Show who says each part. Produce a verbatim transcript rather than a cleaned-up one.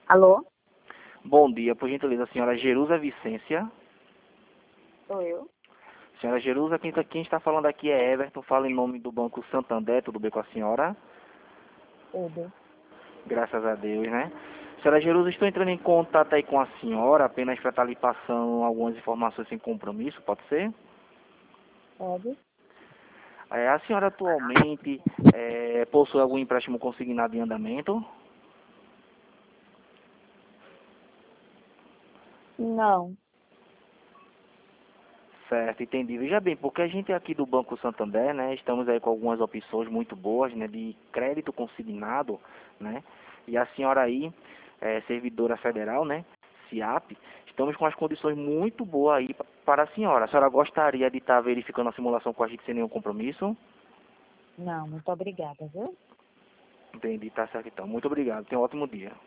Speaker 1: Alô?
Speaker 2: Bom dia, por gentileza, senhora Jerusa Vicência.
Speaker 1: Sou eu?
Speaker 2: Senhora Jerusa, quem, tá- quem está falando aqui é Everton, fala em nome do Banco Santander, tudo bem com a senhora?
Speaker 1: Tudo.
Speaker 2: Graças a Deus, né? Senhora Jerusa, estou entrando em contato aí com a senhora, apenas para estar lhe passando algumas informações sem compromisso, pode ser?
Speaker 1: Pode?
Speaker 2: É, a senhora atualmente é, possui algum empréstimo consignado em andamento?
Speaker 1: Não.
Speaker 2: Certo, entendi. Veja bem, porque a gente aqui do Banco Santander, né, estamos aí com algumas opções muito boas, né, de crédito consignado, né, e a senhora aí, é, servidora federal, né, SIAP, estamos com as condições muito boas aí pa- para a senhora. A senhora gostaria de estar verificando a simulação com a gente sem nenhum compromisso?
Speaker 1: Não, muito obrigada, viu?
Speaker 2: Entendi, tá certo então. Muito obrigado. Tenha um ótimo dia.